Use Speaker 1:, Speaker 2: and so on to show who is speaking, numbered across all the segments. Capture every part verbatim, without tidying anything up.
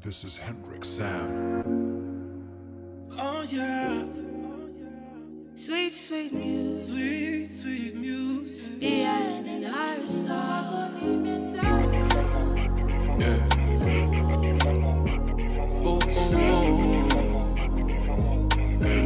Speaker 1: This is Hendrik Sam.
Speaker 2: Oh yeah.
Speaker 3: Sweet, sweet music.
Speaker 2: Sweet, sweet music.
Speaker 3: Ian and Iris Star.
Speaker 2: Yeah. Oh, oh, oh. Yeah.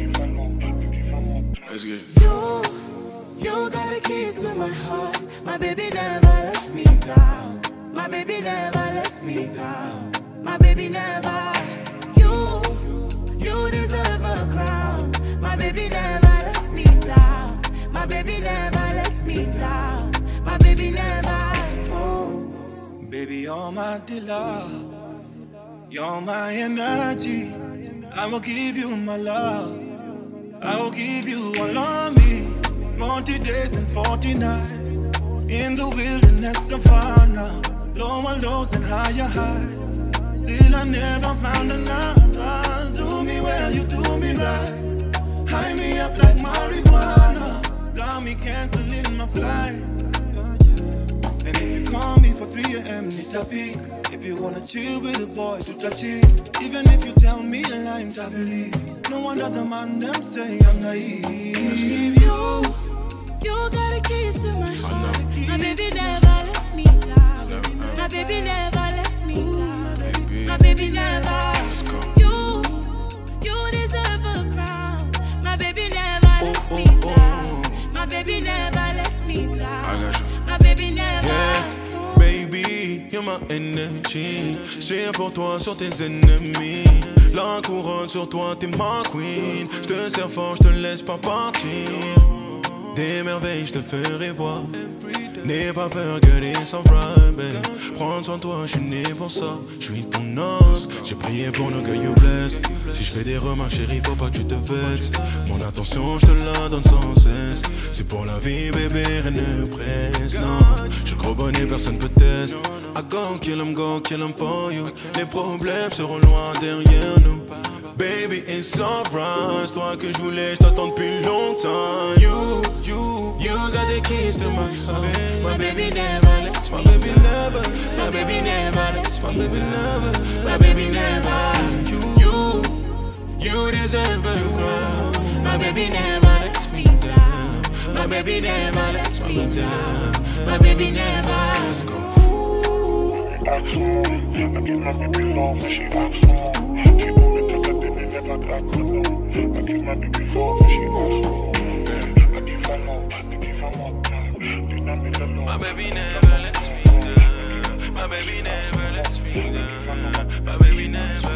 Speaker 2: Let's get it.
Speaker 3: You, you got the keys to my heart. My baby never lets me down. My baby never lets me down. My baby never. You, you deserve a crown. My baby never lets me down. My baby never lets me down. My baby never. Oh.
Speaker 2: Baby, you're my dealer. You're my energy. I will give you my love. I will give you all of me. Forty days and forty nights in the wilderness of Fana. Lower lows and higher highs. Still I never found another. Do me well, you do me right. High me up like marijuana. Got me canceling my flight. And if you call me for three a m, need a peek. If you wanna chill with a boy, to touch it. Even if you tell me a lie, I believe. No one other man them say I'm naive.
Speaker 3: You, you got the keys to my heart. My baby never lets me down. My baby never lets me down. My baby never. You, you deserve a crown. My baby never lets me down. My baby never lets me down. My baby never.
Speaker 4: Yeah, baby, you're my energy. J'tire pour toi sur tes ennemis. La couronne sur toi, t'es ma queen. J'te sers fort, j'te laisse pas partir. Des merveilles, j'te ferai voir. N'aie pas peur que les surprises, babe. Prends soin de toi, j'suis né pour ça. J'suis ton os, j'ai prié pour nous que you bless. Si j'fais des remarques, chérie, faut pas que tu te vexes. Mon attention, j'te la donne sans cesse. C'est pour la vie, bébé, rien ne presse. Non, j'suis gros bonnet, personne peut tester. I go kill 'em, go kill 'em for you. Les problèmes seront loin derrière nous. Baby, it's alright. C'est toi que j'voulais, j't'attends depuis longtemps. You, you, you got the keys to my heart.
Speaker 3: My baby never lets me
Speaker 4: My baby never,
Speaker 3: My baby never lets
Speaker 4: my
Speaker 3: me
Speaker 4: baby never,
Speaker 3: My baby never. You, you deserve a crown. My baby never lets me down. My baby never lets me down. My baby never.
Speaker 4: Let's go.
Speaker 5: I give my baby love when she acts wrong. She know me to the baby never back for long. I give my baby love when she acts wrong. I give her love, I give her love.
Speaker 4: My baby never lets me down. My baby never lets me down. My baby never.